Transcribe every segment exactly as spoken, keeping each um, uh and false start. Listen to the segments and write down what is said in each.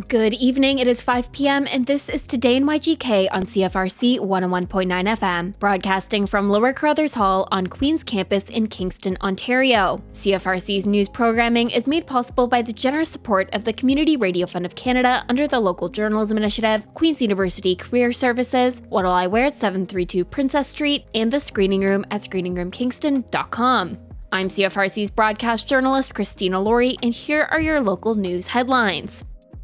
Good evening, it is five p.m. and this is Today in Y G K on C F R C one oh one point nine F M, broadcasting from Lower Carruthers Hall on Queen's Campus in Kingston, Ontario. C F R C's news programming is made possible by the generous support of the Community Radio Fund of Canada under the Local Journalism Initiative, Queen's University Career Services, What'll I Wear at seven thirty-two Princess Street, and the Screening Room at screening room kingston dot com. I'm C F R C's broadcast journalist Christina Laurie, and here are your local news headlines.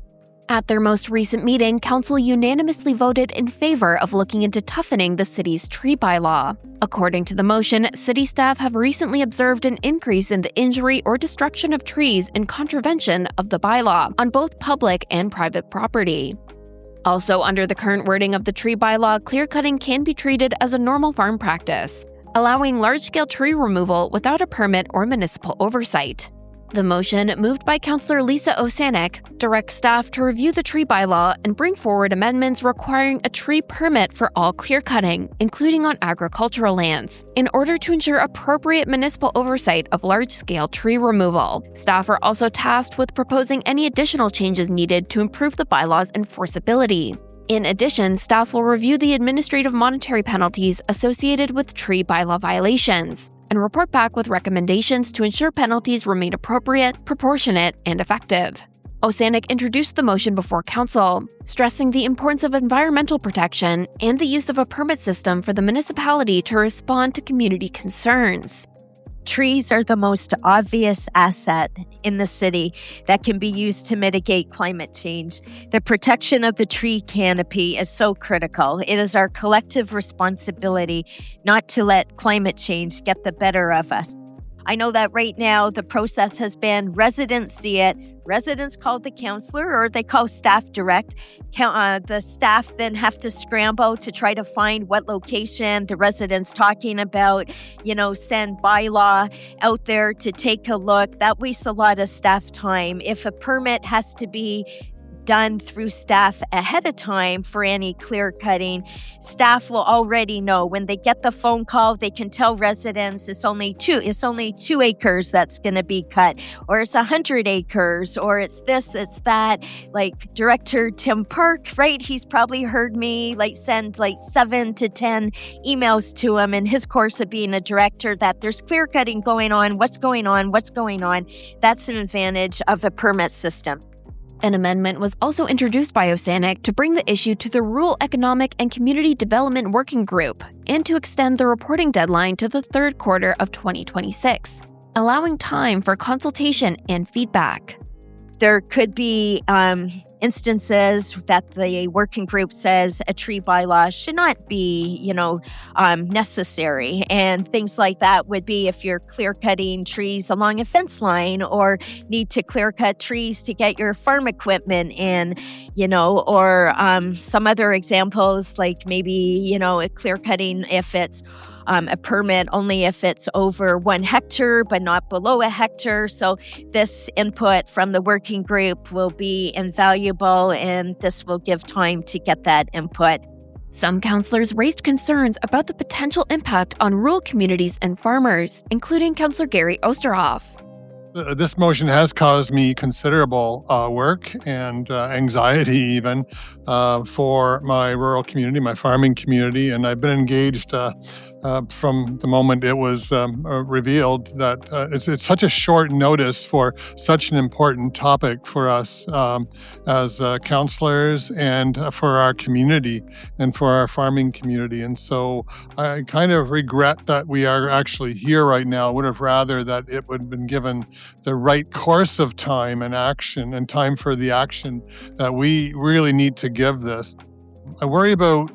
At their most recent meeting, Council unanimously voted in favor of looking into toughening the city's tree bylaw. According to the motion, city staff have recently observed an increase in the injury or destruction of trees in contravention of the bylaw on both public and private property. Also, under the current wording of the tree bylaw, clear-cutting can be treated as a normal farm practice, allowing large-scale tree removal without a permit or municipal oversight. The motion, moved by Councillor Lisa Osanek, directs staff to review the tree bylaw and bring forward amendments requiring a tree permit for all clear-cutting, including on agricultural lands, in order to ensure appropriate municipal oversight of large-scale tree removal. Staff are also tasked with proposing any additional changes needed to improve the bylaw's enforceability. In addition, staff will review the administrative monetary penalties associated with tree bylaw violations and report back with recommendations to ensure penalties remain appropriate, proportionate, and effective. Osanek introduced the motion before Council, stressing the importance of environmental protection and the use of a permit system for the municipality to respond to community concerns. Trees are the most obvious asset in the city that can be used to mitigate climate change. The protection of the tree canopy is so critical. It is our collective responsibility not to let climate change get the better of us. I know that right now the process has been residents see it, residents call the councillor or they call staff direct. Uh, the staff then have to scramble to try to find what location the resident's talking about, you know, send bylaw out there to take a look. That wastes a lot of staff time. If a permit has to be done through staff ahead of time for any clear cutting, staff will already know when they get the phone call. They can tell residents it's only two it's only two acres that's going to be cut, or it's a hundred acres, or it's this, it's that. Like Director Tim Park, right? He's probably heard me like send like seven to ten emails to him in his course of being a director that there's clear cutting going on. What's going on? What's going on? That's an advantage of a permit system. An amendment was also introduced by Osanek to bring the issue to the Rural Economic and Community Development Working Group and to extend the reporting deadline to the third quarter of twenty twenty-six, allowing time for consultation and feedback. There could be um, instances that the working group says a tree bylaw should not be, you know, um, necessary. And things like that would be if you're clear cutting trees along a fence line or need to clear cut trees to get your farm equipment in, you know, or um, some other examples like maybe, you know, a clear cutting if it's Um, a permit only if it's over one hectare, but not below a hectare. So this input from the working group will be invaluable, and this will give time to get that input. Some councillors raised concerns about the potential impact on rural communities and farmers, including Councillor Gary Osterhoff. Uh, this motion has caused me considerable uh, work and uh, anxiety even uh, for my rural community, my farming community, and I've been engaged uh, uh, from the moment it was um, uh, revealed that uh, it's, it's such a short notice for such an important topic for us um, as uh, councillors and uh, for our community and for our farming community. And so I kind of regret that we are actually here right now. I would have rather that it would have been given the right course of time and action and time for the action that we really need to give this. I worry about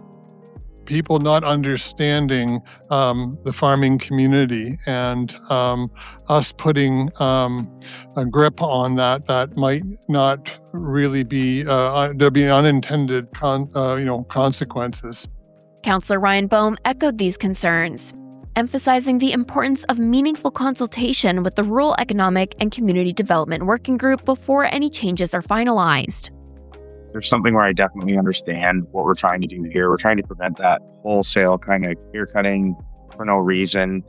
people not understanding um, the farming community and um, us putting um, a grip on that that might not really be, uh, there'll be unintended con- uh, you know, consequences. Councillor Ryan Boehm echoed these concerns, emphasizing the importance of meaningful consultation with the Rural Economic and Community Development Working Group before any changes are finalized. There's something where I definitely understand what we're trying to do here. We're trying to prevent that wholesale kind of clear cutting for no reason.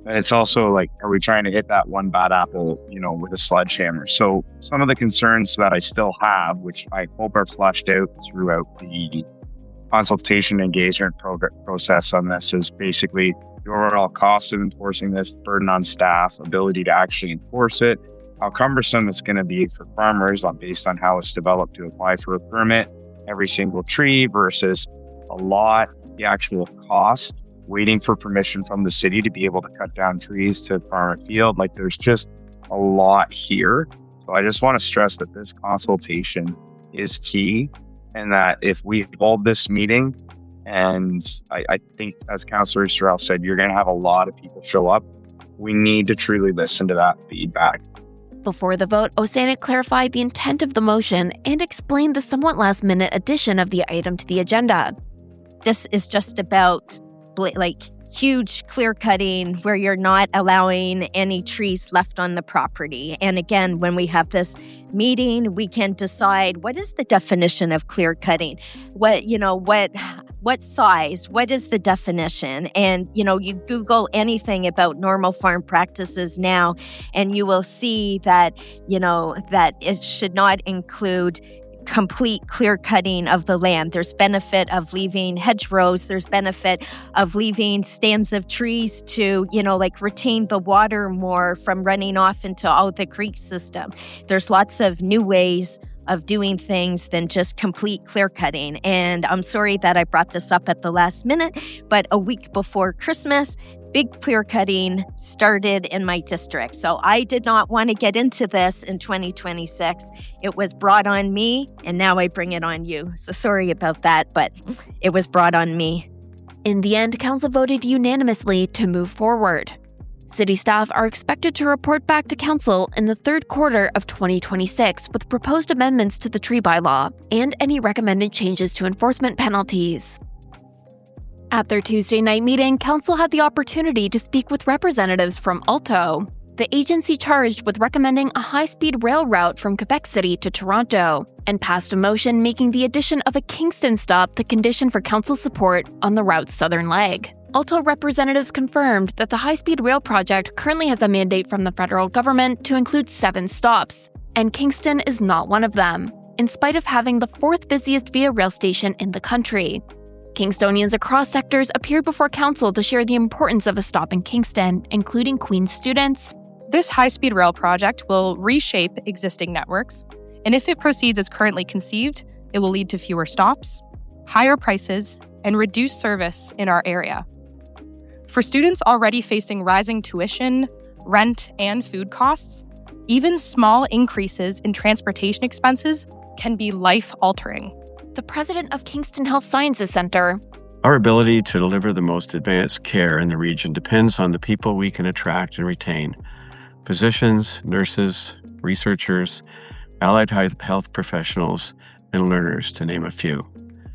And it's also like, are we trying to hit that one bad apple, you know, with a sledgehammer? So some of the concerns that I still have, which I hope are fleshed out throughout the consultation engagement progr- process on this, is basically the overall cost of enforcing this, burden on staff, ability to actually enforce it, how cumbersome it's going to be for farmers based on how it's developed to apply for a permit, every single tree versus a lot, the actual cost, waiting for permission from the city to be able to cut down trees to farm a field. Like, there's just a lot here. So I just want to stress that this consultation is key, and that if we hold this meeting, and I, I think as Councillor Easterell said, you're going to have a lot of people show up, we need to truly listen to that feedback. Before the vote, Osanek clarified the intent of the motion and explained the somewhat last-minute addition of the item to the agenda. This is just about like huge clear cutting where you're not allowing any trees left on the property. And again, when we have this meeting, we can decide what is the definition of clear cutting? What, you know, what what size? What is the definition? And, you know, you Google anything about normal farm practices now, and you will see that, you know, that it should not include complete clear cutting of the land. There's benefit of leaving hedgerows. There's benefit of leaving stands of trees to, you know, like retain the water more from running off into all the creek system. There's lots of new ways of doing things than just complete clear cutting. And I'm sorry that I brought this up at the last minute, but a week before Christmas, big clear cutting started in my district. So I did not want to get into this in twenty twenty-six. It was brought on me, and now I bring it on you. So sorry about that, but it was brought on me. In the end, Council voted unanimously to move forward. City staff are expected to report back to Council in the third quarter of twenty twenty-six with proposed amendments to the tree bylaw and any recommended changes to enforcement penalties. At their Tuesday night meeting, Council had the opportunity to speak with representatives from Alto, the agency charged with recommending a high-speed rail route from Quebec City to Toronto, and passed a motion making the addition of a Kingston stop the condition for Council support on the route's southern leg. Alto representatives confirmed that the high-speed rail project currently has a mandate from the federal government to include seven stops, and Kingston is not one of them, in spite of having the fourth busiest Via Rail station in the country. Kingstonians across sectors appeared before Council to share the importance of a stop in Kingston, including Queen's students. This high-speed rail project will reshape existing networks, and if it proceeds as currently conceived, it will lead to fewer stops, higher prices, and reduced service in our area. For students already facing rising tuition, rent, and food costs, even small increases in transportation expenses can be life-altering. The president of Kingston Health Sciences Center. Our ability to deliver the most advanced care in the region depends on the people we can attract and retain. Physicians, nurses, researchers, allied health professionals, and learners, to name a few.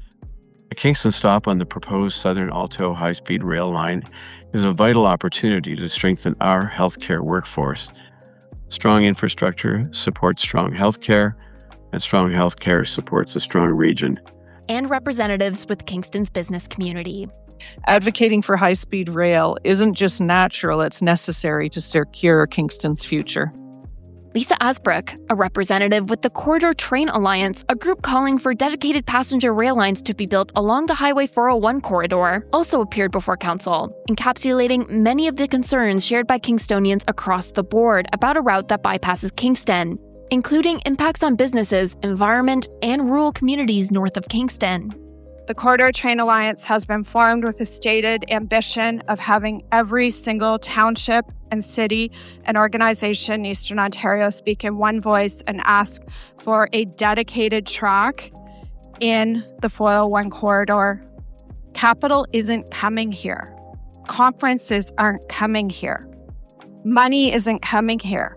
A Kingston stop on the proposed Southern Alto high-speed rail line is a vital opportunity to strengthen our healthcare workforce. Strong infrastructure supports strong healthcare, and strong healthcare supports a strong region. And representatives with Kingston's business community. Advocating for high-speed rail isn't just natural, it's necessary to secure Kingston's future. Lisa Asbrook, a representative with the Corridor Train Alliance, a group calling for dedicated passenger rail lines to be built along the Highway four oh one corridor, also appeared before Council, encapsulating many of the concerns shared by Kingstonians across the board about a route that bypasses Kingston, including impacts on businesses, environment, and rural communities north of Kingston. The Corridor Train Alliance has been formed with a stated ambition of having every single township and city and organization in Eastern Ontario speak in one voice and ask for a dedicated track in the four oh one corridor. Capital isn't coming here. Conferences aren't coming here. Money isn't coming here.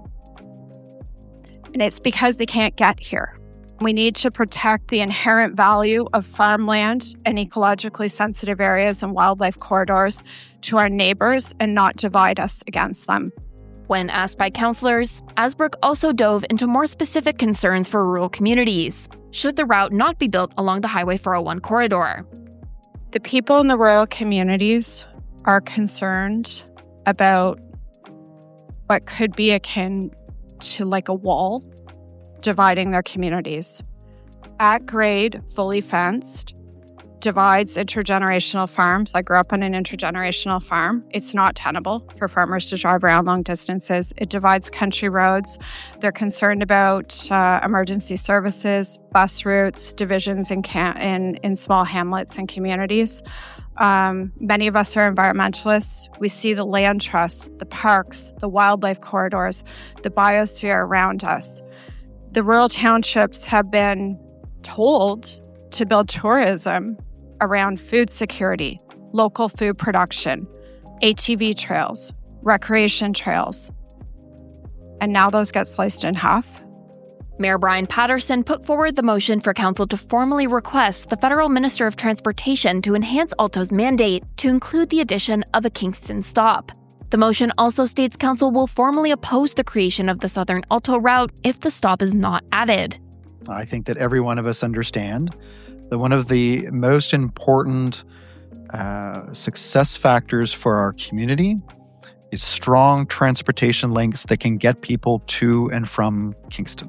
And it's because they can't get here. We need to protect the inherent value of farmland and ecologically sensitive areas and wildlife corridors to our neighbors and not divide us against them. When asked by councillors, Asbrook also dove into more specific concerns for rural communities, should the route not be built along the Highway four oh one corridor. The people in the rural communities are concerned about what could be akin to like a wall dividing their communities. At grade, fully fenced, divides intergenerational farms. I grew up on an intergenerational farm. It's not tenable for farmers to drive around long distances. It divides country roads. They're concerned about uh, emergency services, bus routes, divisions in, cam- in, in small hamlets and communities. Um, many of us are environmentalists. We see the land trusts, the parks, the wildlife corridors, the biosphere around us. The rural townships have been told to build tourism around food security, local food production, A T V trails, recreation trails. And now those get sliced in half. Mayor Brian Patterson put forward the motion for council to formally request the federal Minister of Transportation to enhance Alto's mandate to include the addition of a Kingston stop. The motion also states council will formally oppose the creation of the Southern Alto route if the stop is not added. I think that every one of us understand that one of the most important uh, success factors for our community is strong transportation links that can get people to and from Kingston.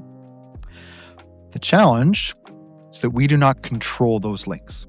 The challenge is that we do not control those links.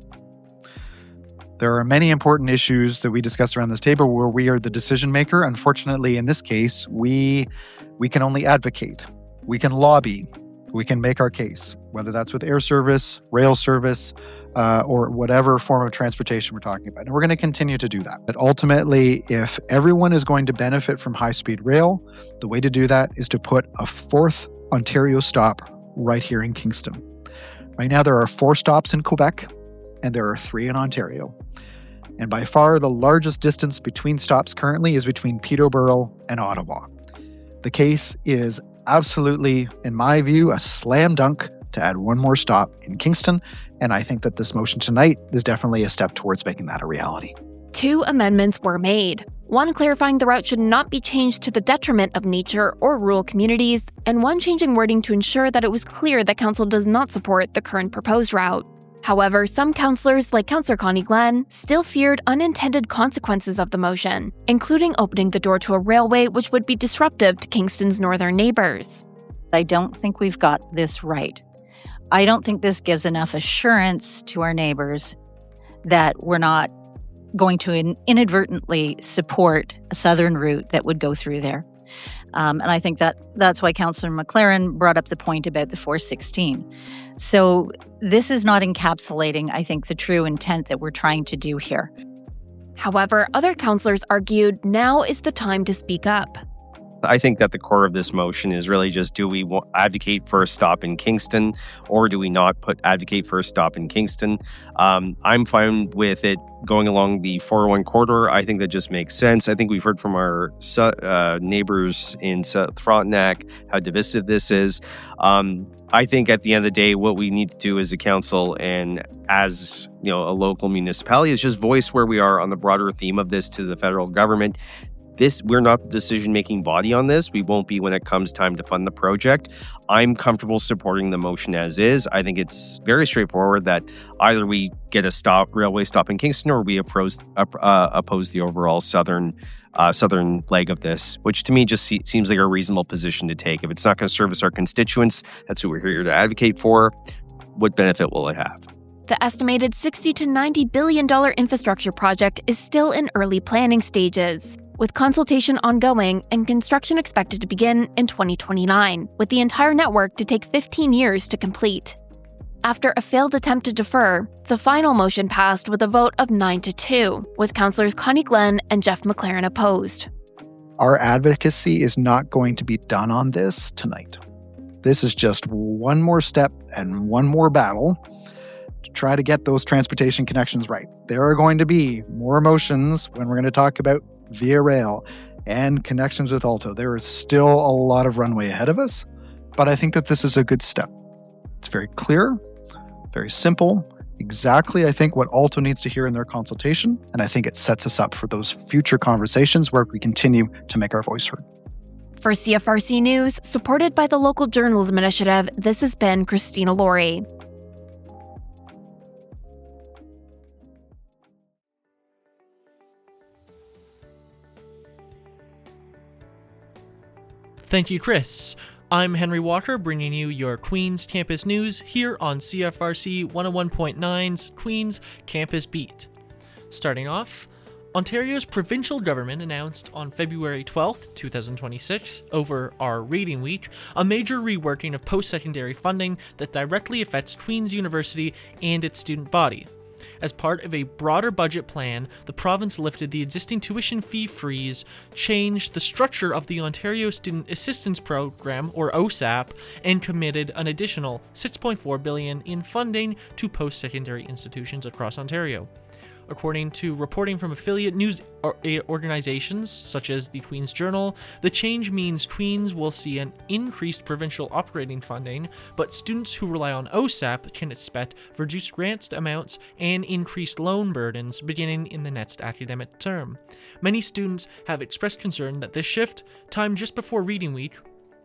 There are many important issues that we discuss around this table where we are the decision maker. Unfortunately, in this case, we we can only advocate. We can lobby. We can make our case, whether that's with air service, rail service, uh, or whatever form of transportation we're talking about. And we're going to continue to do that. But ultimately, if everyone is going to benefit from high-speed rail, the way to do that is to put a fourth Ontario stop right here in Kingston. Right now, there are four stops in Quebec, and there are three in Ontario. And by far, the largest distance between stops currently is between Peterborough and Ottawa. The case is absolutely, in my view, a slam dunk to add one more stop in Kingston, and I think that this motion tonight is definitely a step towards making that a reality. Two amendments were made. One clarifying the route should not be changed to the detriment of nature or rural communities, and one changing wording to ensure that it was clear that council does not support the current proposed route. However, some councillors, like Councillor Connie Glenn, still feared unintended consequences of the motion, including opening the door to a railway which would be disruptive to Kingston's northern neighbours. I don't think we've got this right. I don't think this gives enough assurance to our neighbours that we're not going to in- inadvertently support a southern route that would go through there. Um, and I think that that's why Councillor McLaren brought up the point about the four sixteen. So this is not encapsulating, I think, the true intent that we're trying to do here. However, other councillors argued now is the time to speak up. I think that the core of this motion is really just, do we advocate for a stop in Kingston, or do we not put advocate for a stop in Kingston? Um, I'm fine with it going along the four oh one corridor. I think that just makes sense. I think we've heard from our uh, neighbors in South Frontenac how divisive this is. Um, I think at the end of the day, what we need to do as a council and as, you know, a local municipality is just voice where we are on the broader theme of this to the federal government. This, we're not the decision-making body on this. We won't be when it comes time to fund the project. I'm comfortable supporting the motion as is. I think it's very straightforward that either we get a stop railway stop in Kingston, or we oppose, uh, oppose the overall southern uh, southern leg of this, which to me just see, seems like a reasonable position to take. If it's not going to service our constituents, that's what we're here to advocate for. What benefit will it have? The estimated sixty to ninety billion dollars infrastructure project is still in early planning stages, with consultation ongoing and construction expected to begin in twenty twenty-nine, with the entire network to take fifteen years to complete. After a failed attempt to defer, the final motion passed with a vote of nine to two, with councillors Connie Glenn and Jeff McLaren opposed. Our advocacy is not going to be done on this tonight. This is just one more step and one more battle to try to get those transportation connections right. There are going to be more motions when we're going to talk about Via Rail and connections with Alto. There is still a lot of runway ahead of us, but I think that this is a good step. It's very clear, very simple, exactly, I think, what Alto needs to hear in their consultation, and I think it sets us up for those future conversations where we continue to make our voice heard. For C F R C News, supported by the Local Journalism Initiative, this has been Christina Laurie. Thank you, Chris. I'm Henry Walker, bringing you your Queen's Campus News here on C F R C one oh one point nine's Queen's Campus Beat. Starting off, Ontario's provincial government announced on February twelfth, twenty twenty-six, over our Reading Week, a major reworking of post-secondary funding that directly affects Queen's University and its student body. As part of a broader budget plan, the province lifted the existing tuition fee freeze, changed the structure of the Ontario Student Assistance Program, or O S A P, and committed an additional six point four billion dollars in funding to post-secondary institutions across Ontario. According to reporting from affiliate news organizations such as the Queen's Journal, the change means Queen's will see an increased provincial operating funding, but students who rely on O S A P can expect reduced grant amounts and increased loan burdens beginning in the next academic term. Many students have expressed concern that this shift, timed just before Reading Week,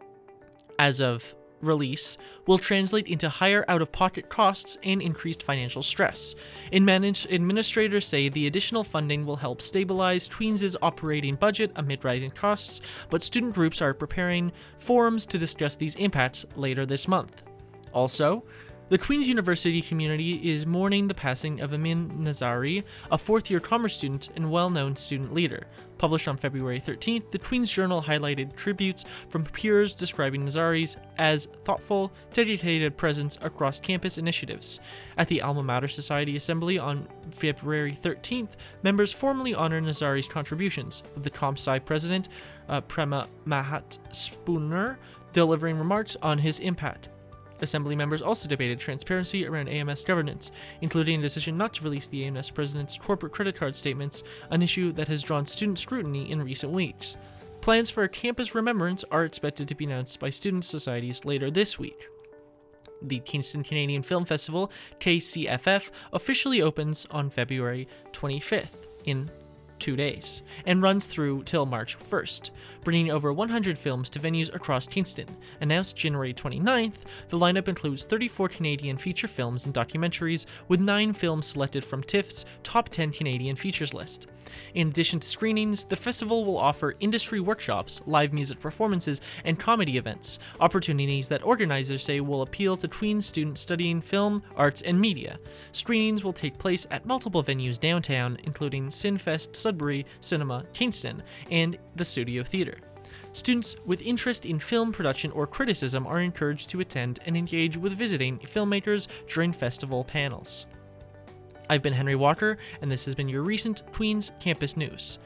as of release, will translate into higher out-of-pocket costs and increased financial stress. In manage- administrators say the additional funding will help stabilize Queen's operating budget amid rising costs, but student groups are preparing forums to discuss these impacts later this month. Also, the Queen's University community is mourning the passing of Amin Nazari, a fourth-year commerce student and well-known student leader. Published on February thirteenth, the Queen's Journal highlighted tributes from peers describing Nazari's as thoughtful, dedicated presence across campus initiatives. At the Alma Mater Society Assembly on February thirteenth, members formally honored Nazari's contributions, with the Comp Sci president, uh, Prema Mahat Spooner, delivering remarks on his impact. Assembly members also debated transparency around A M S governance, including a decision not to release the A M S president's corporate credit card statements, an issue that has drawn student scrutiny in recent weeks. Plans for a campus remembrance are expected to be announced by student societies later this week. The Kingston Canadian Film Festival, K C F F, officially opens on February twenty-fifth in two days, and runs through till March first, bringing over one hundred films to venues across Kingston. Announced January twenty-ninth, the lineup includes thirty-four Canadian feature films and documentaries, with nine films selected from TIFF's Top ten Canadian Features list. In addition to screenings, the festival will offer industry workshops, live music performances, and comedy events, opportunities that organizers say will appeal to Queen's students studying film, arts, and media. Screenings will take place at multiple venues downtown, including Cinefest Sudbury Cinema Kingston and the Studio Theatre. Students with interest in film production or criticism are encouraged to attend and engage with visiting filmmakers during festival panels. I've been Henry Walker, and this has been your recent Queen's Campus News.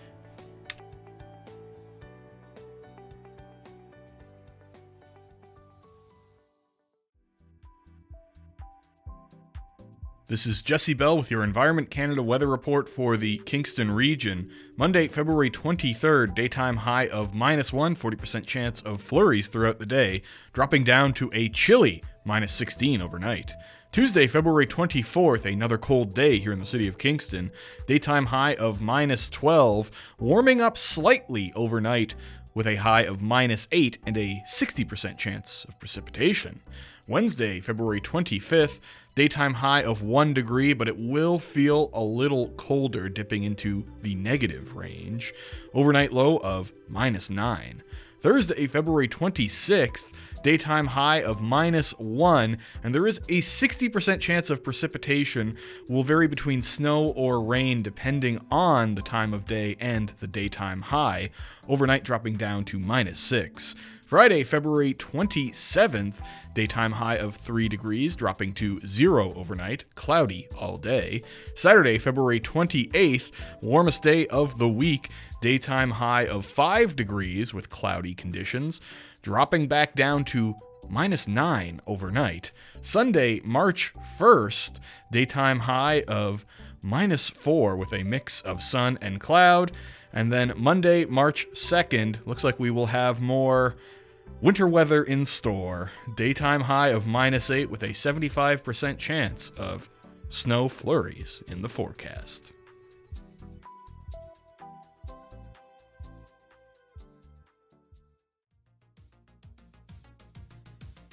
This is Jesse Bell with your Environment Canada weather report for the Kingston region. Monday, February twenty-third, daytime high of minus one, forty percent chance of flurries throughout the day, dropping down to a chilly minus sixteen overnight. Tuesday, February twenty-fourth, another cold day here in the city of Kingston. Daytime high of minus twelve, warming up slightly overnight with a high of minus eight and a sixty percent chance of precipitation. Wednesday, February twenty-fifth, daytime high of one degree, but it will feel a little colder, dipping into the negative range. Overnight low of minus nine. Thursday, February twenty-sixth, daytime high of minus one, and there is a sixty percent chance of precipitation. Will vary between snow or rain depending on the time of day and the daytime high, overnight dropping down to minus six. Friday, February twenty-seventh, daytime high of three degrees, dropping to zero overnight, cloudy all day. Saturday, February twenty-eighth, warmest day of the week, daytime high of five degrees with cloudy conditions, dropping back down to minus nine overnight. Sunday, March first, daytime high of minus four with a mix of sun and cloud. And then Monday, March second, looks like we will have more winter weather in store. Daytime high of minus eight with a seventy-five percent chance of snow flurries in the forecast.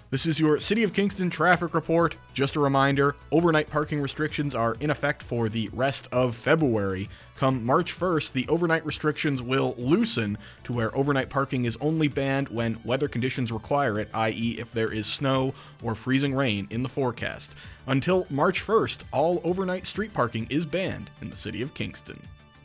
This is your City of Kingston traffic report. Just a reminder, overnight parking restrictions are in effect for the rest of February. Come March first, the overnight restrictions will loosen to where overnight parking is only banned when weather conditions require it, that is if there is snow or freezing rain in the forecast. Until March first, all overnight street parking is banned in the City of Kingston.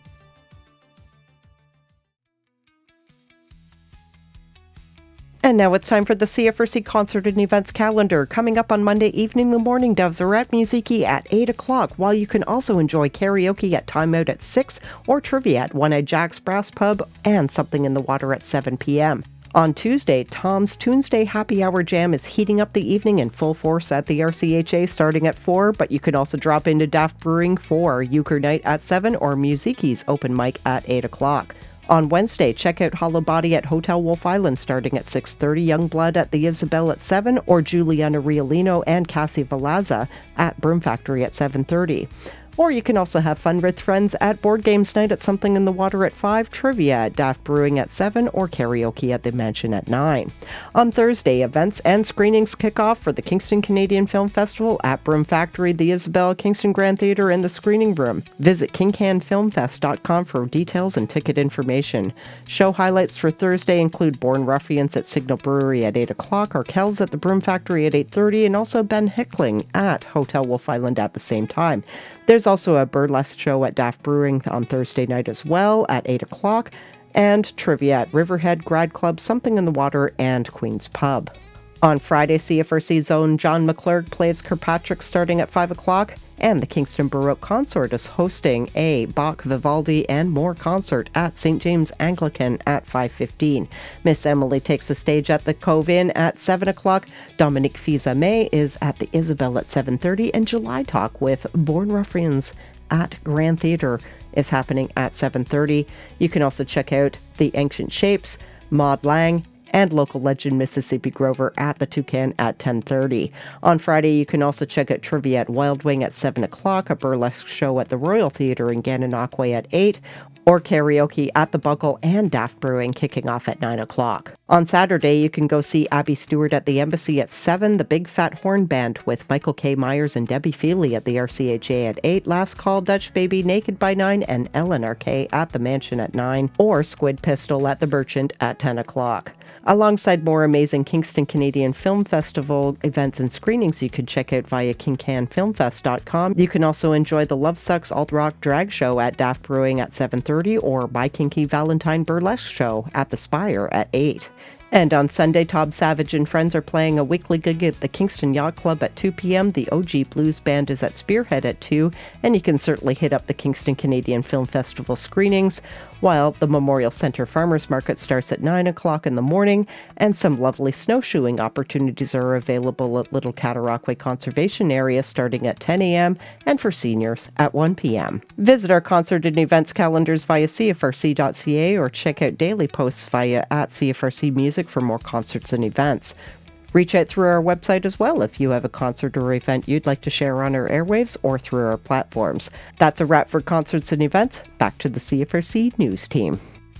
And now it's time for the C F R C concert and events calendar. Coming up on Monday evening, the Morning Doves are at Musiki at eight o'clock, while you can also enjoy karaoke at Time Out at six or trivia at One-Eyed Jack's Brass Pub and Something in the Water at seven p.m. On Tuesday, Tom's Tuesday Happy Hour Jam is heating up the evening in full force at the R C H A starting at four, but you can also drop into Daft Brewing for Euchre Night at seven or Musiki's open mic at eight o'clock. On Wednesday, check out Hollow Body at Hotel Wolf Island starting at six thirty, Youngblood at the Isabel at seven, or Juliana Riolino and Cassie Velazza at Broom Factory at seven thirty. Or you can also have fun with friends at Board Games Night at Something in the Water at five, trivia at Daft Brewing at seven, or karaoke at the Mansion at nine. On Thursday, events and screenings kick off for the Kingston Canadian Film Festival at Broom Factory, the Isabel, Kingston Grand Theatre, and the Screening Room. Visit king can film fest dot com for details and ticket information. Show highlights for Thursday include Born Ruffians at Signal Brewery at eight o'clock, Arkells at the Broom Factory at eight thirty, and also Ben Hickling at Hotel Wolf Island at the same time. There's also a burlesque show at Daft Brewing on Thursday night as well at eight o'clock, and trivia at Riverhead, Grad Club, Something in the Water, and Queen's Pub. On Friday, C F R C's own John McClurg plays Kirkpatrick starting at five o'clock, and the Kingston Baroque Consort is hosting a Bach, Vivaldi, and more concert at Saint James Anglican at five fifteen. Miss Emily takes the stage at the Cove Inn at seven o'clock. Dominique Fils-Aimé is at the Isabel at seven thirty, and July Talk with Born Ruffians at Grand Theatre is happening at seven thirty. You can also check out The Ancient Shapes, Maud Lang, and local legend Mississippi Grover at the Toucan at ten thirty. On Friday, you can also check out trivia at Wild Wing at seven o'clock, a burlesque show at the Royal Theatre in Gananoque at eight, or karaoke at the Buckle and Daft Brewing kicking off at nine o'clock. On Saturday, you can go see Abby Stewart at the Embassy at seven, the Big Fat Horn Band with Michael K. Myers and Debbie Feely at the R C H A at eight, Last Call, Dutch Baby, Naked by nine, and Ellen R K at the Mansion at nine, or Squid Pistol at the Merchant at ten o'clock. Alongside more amazing Kingston Canadian Film Festival events and screenings you can check out via king can film fest dot com. You can also enjoy the Love Sucks Alt Rock Drag Show at Daft Brewing at seven thirty, or My Kinky Valentine Burlesque Show at the Spire at eight. And on Sunday, Todd Savage and friends are playing a weekly gig at the Kingston Yacht Club at two p.m. The O G Blues Band is at Spearhead at two, and you can certainly hit up the Kingston Canadian Film Festival screenings, while the Memorial Centre Farmers Market starts at nine o'clock in the morning, and some lovely snowshoeing opportunities are available at Little Cataraqui Conservation Area starting at ten a.m. and for seniors at one p.m. Visit our concert and events calendars via c f r c dot c a or check out daily posts via at C F R C Music for more concerts and events. Reach out through our website as well if you have a concert or event you'd like to share on our airwaves or through our platforms. That's a wrap for concerts and events. Back to the C F R C News team.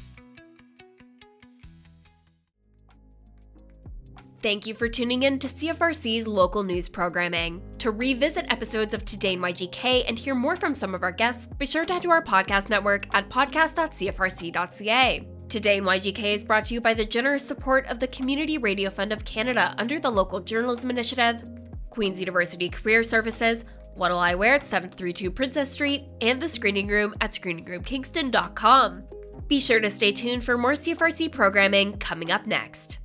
Thank you for tuning in to C F R C's local news programming. To revisit episodes of Today in Y G K and hear more from some of our guests, be sure to head to our podcast network at podcast dot c f r c dot c a. Today in Y G K is brought to you by the generous support of the Community Radio Fund of Canada under the Local Journalism Initiative, Queen's University Career Services, What'll I Wear at seven thirty-two Princess Street, and the Screening Room at screening room kingston dot com. Be sure to stay tuned for more C F R C programming coming up next.